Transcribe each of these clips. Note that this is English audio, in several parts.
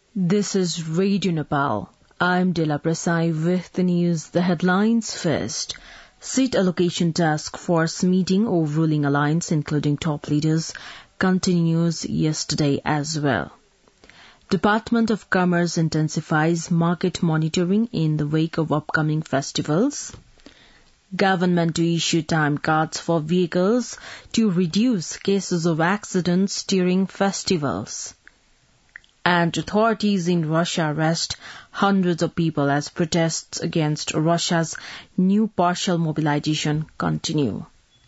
This is Radio Nepal. I'm Dela Prasai with the news. The headlines first. Seat allocation task force meeting of ruling alliance, including top leaders, continues yesterday as well. Department of Commerce intensifies market monitoring in the wake of upcoming festivals. Government to issue time cards for vehicles to reduce cases of accidents during festivals. And authorities in Russia arrest hundreds of people as protests against Russia's new partial mobilization continue.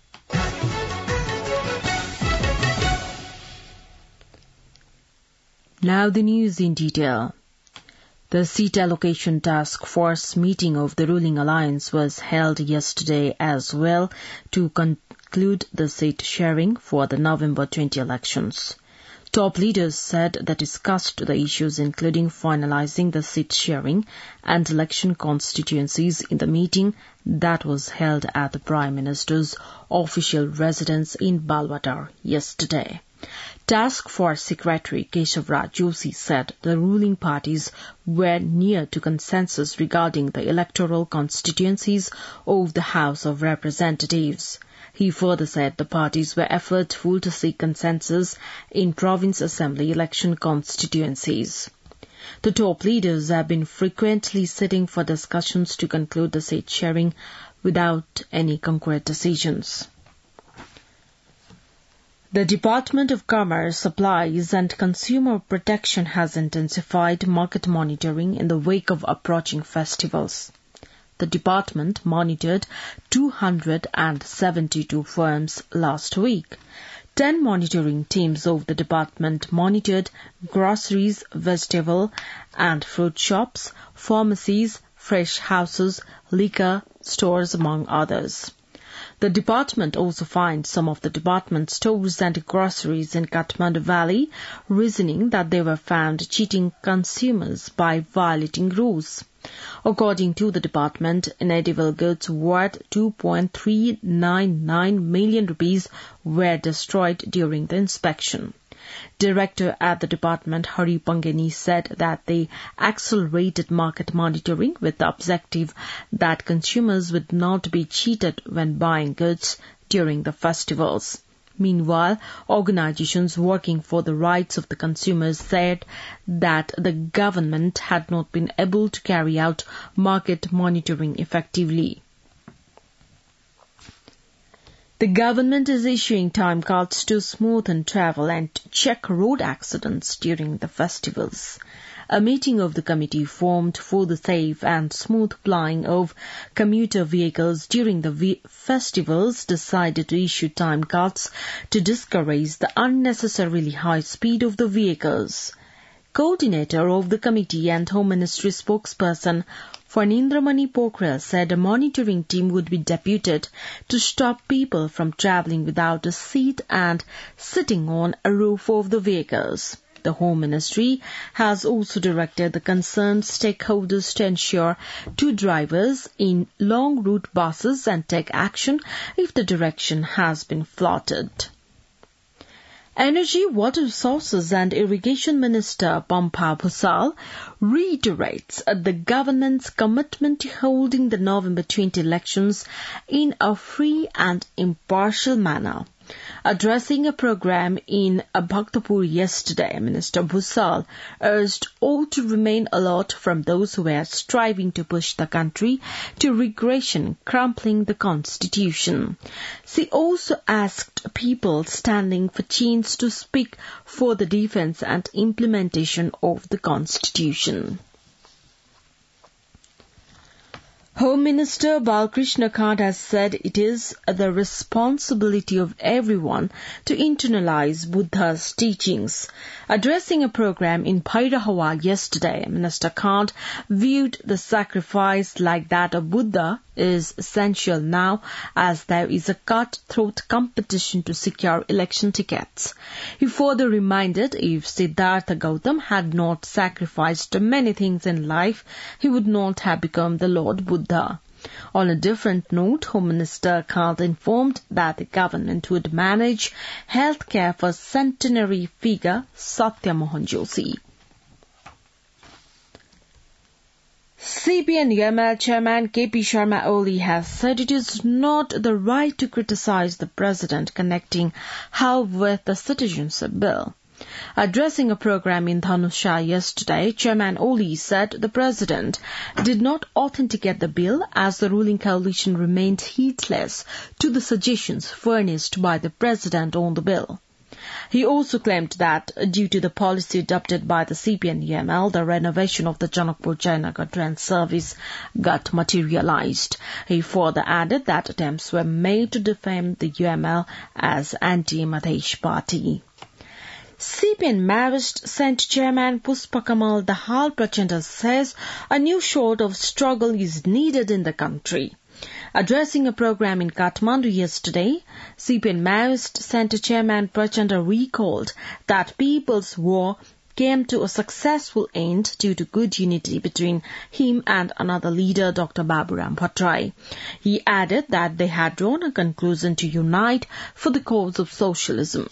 Now the news in detail. The seat allocation task force meeting of the ruling alliance was held yesterday as well to conclude the seat sharing for the November 20 elections. Top leaders said they discussed the issues including finalizing the seat sharing and election constituencies in the meeting that was held at the Prime Minister's official residence in Balwadar yesterday. Task Force Secretary Keshavraj Joshi said the ruling parties were near to consensus regarding the electoral constituencies of the House of Representatives. He further said the parties were effortful to seek consensus in province assembly election constituencies. The top leaders have been frequently sitting for discussions to conclude the seat sharing without any concrete decisions. The Department of Commerce, Supplies and Consumer Protection has intensified market monitoring in the wake of approaching festivals. The department monitored 272 firms last week. 10 monitoring teams of the department monitored groceries, vegetable and fruit shops, pharmacies, fresh houses, liquor stores, among others. The department also fined some of the department stores and groceries in Kathmandu Valley, reasoning that they were found cheating consumers by violating rules. According to the department, inedible goods worth 2.399 million rupees were destroyed during the inspection. Director at the department, Hari Pangeni, said that they accelerated market monitoring with the objective that consumers would not be cheated when buying goods during the festivals. Meanwhile, organizations working for the rights of the consumers said that the government had not been able to carry out market monitoring effectively. The government is issuing time cards to smoothen travel and check road accidents during the festivals. A meeting of the committee formed for the safe and smooth plying of commuter vehicles during the festivals decided to issue time cards to discourage the unnecessarily high speed of the vehicles. Coordinator of the committee and Home Ministry spokesperson Phanindramani Pokhrel said a monitoring team would be deputed to stop people from travelling without a seat and sitting on a roof of the vehicles. The Home Ministry has also directed the concerned stakeholders to ensure two drivers in long route buses and take action if the direction has been flouted. Energy, Water Resources and Irrigation Minister Pampa Bhusal reiterates the government's commitment to holding the November 20 elections in a free and impartial manner. Addressing a program in Bhaktapur yesterday, Minister Bhusal urged all to remain alert from those who were striving to push the country to regression, crumpling the constitution. She also asked people standing for change to speak for the defence and implementation of the constitution. Home Minister Balkrishna Khand has said it is the responsibility of everyone to internalize Buddha's teachings. Addressing a program in Bhairahawa yesterday, Minister Khand viewed the sacrifice like that of Buddha is essential now as there is a cutthroat competition to secure election tickets. He further reminded if Siddhartha Gautam had not sacrificed many things in life, he would not have become the Lord Buddha. On a different note, Home Minister Khand informed that the government would manage health care for centenary figure Satya Mohan Joshi. CPN-UML Chairman KP Sharma Oli has said it is not the right to criticize the President connecting HAL with the Citizenship Bill. Addressing a program in Dhanusha yesterday, Chairman Oli said the President did not authenticate the bill as the ruling coalition remained heedless to the suggestions furnished by the President on the bill. He also claimed that due to the policy adopted by the CPN-UML, the renovation of the Janakpur-Jayanagar train service got materialized. He further added that attempts were made to defame the UML as anti-Madhesh party. CPN Maoist Centre Chairman Pushpakamal Dahal Prachanda says a new sort of struggle is needed in the country. Addressing a program in Kathmandu yesterday, CPN Maoist Centre Chairman Prachanda recalled that People's War came to a successful end due to good unity between him and another leader, Dr. Baburam Bhattarai. He added that they had drawn a conclusion to unite for the cause of socialism.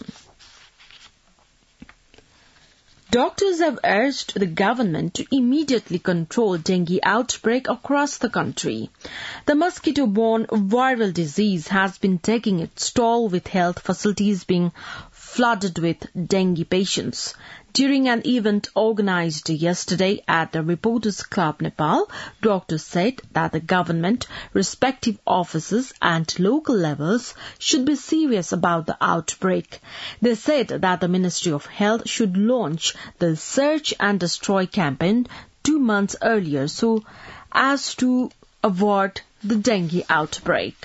Doctors have urged the government to immediately control dengue outbreak across the country. The mosquito-borne viral disease has been taking its toll, with health facilities being flooded with dengue patients. During an event organized yesterday at the Reporters Club Nepal, doctors said that the government, respective offices and local levels should be serious about the outbreak. They said that the Ministry of Health should launch the Search and Destroy campaign 2 months earlier so as to avoid the dengue outbreak.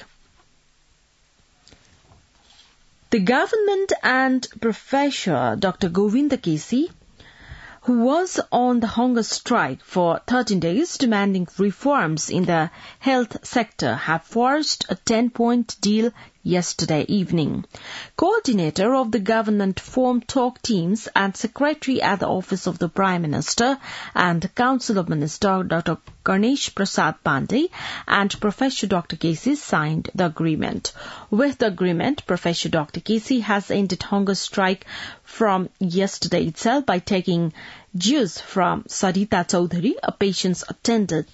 The government and Professor Dr. Govinda Kesi, who was on the hunger strike for 13 days demanding reforms in the health sector, have forced a 10-point deal yesterday evening. Coordinator of the government formed talk teams and secretary at the office of the Prime Minister and Council of Ministers Dr. Ganesh Prasad Pandey and Professor Dr. Kesi signed the agreement. With the agreement, Professor Dr. Kesi has ended hunger strike from yesterday itself by taking juice from Sarita Chaudhary, a patient's attendant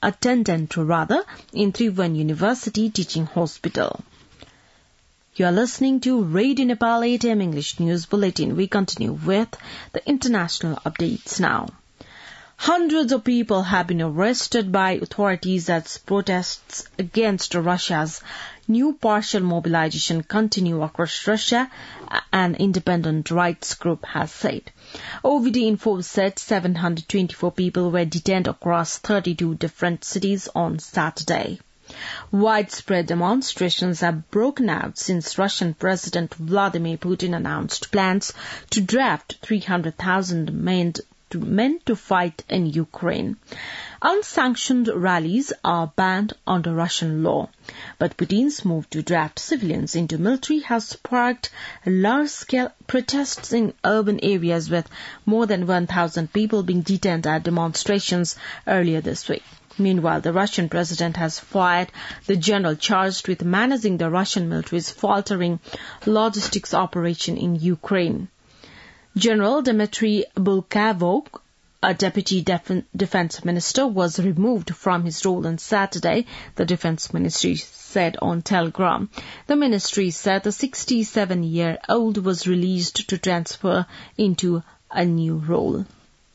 in Tribhuvan University Teaching Hospital. You are listening to Radio Nepal 8 AM English News Bulletin. We continue with the international updates now. Hundreds of people have been arrested by authorities as protests against Russia's new partial mobilization continue across Russia, an independent rights group has said. OVD Info said 724 people were detained across 32 different cities on Saturday. Widespread demonstrations have broken out since Russian President Vladimir Putin announced plans to draft 300,000 men to fight in Ukraine. Unsanctioned rallies are banned under Russian law, but Putin's move to draft civilians into military has sparked large-scale protests in urban areas, with more than 1,000 people being detained at demonstrations earlier this week. Meanwhile, the Russian president has fired the general charged with managing the Russian military's faltering logistics operation in Ukraine. General Dmitry Bulgakov, a deputy defense minister, was removed from his role on Saturday, the defense ministry said on Telegram. The ministry said the 67-year-old was released to transfer into a new role.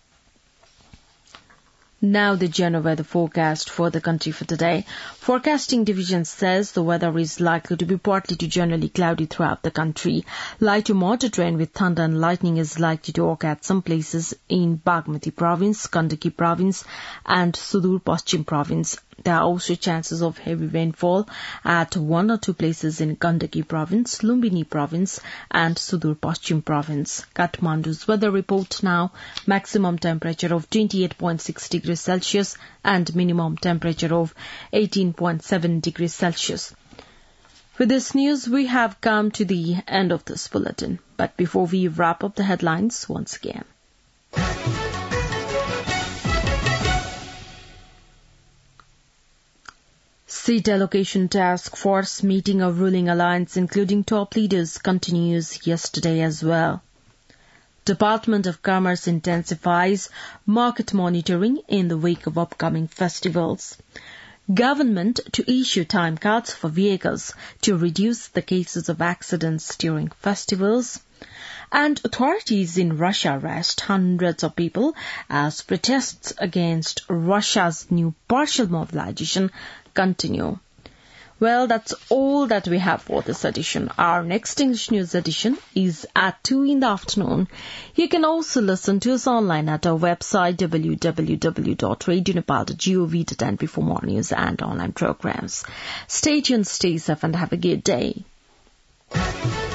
Now the general weather forecast for the country for today. Forecasting division says the weather is likely to be partly to generally cloudy throughout the country. Light to moderate rain with thunder and lightning is likely to occur at some places in Bagmati province, Gandaki province and Sudur Paschim province. There are also chances of heavy rainfall at 1 or 2 places in Gandaki province, Lumbini province and Sudur Paschim province. Kathmandu's weather report now. Maximum temperature of 28.6 degrees Celsius and minimum temperature of 18.7 degrees Celsius. With this news, we have come to the end of this bulletin. But before we wrap up the headlines once again. Seat allocation task force meeting of ruling alliance, including top leaders, continues yesterday as well. Department of Commerce intensifies market monitoring in the wake of upcoming festivals. Government to issue time cards for vehicles to reduce the cases of accidents during festivals. And authorities in Russia arrest hundreds of people as protests against Russia's new partial mobilization continue. Well, that's all that we have for this edition. Our next English news edition is at 2 in the afternoon. You can also listen to us online at our website www.radionepal.gov.np for more news and online programs. Stay tuned, stay safe, and have a good day.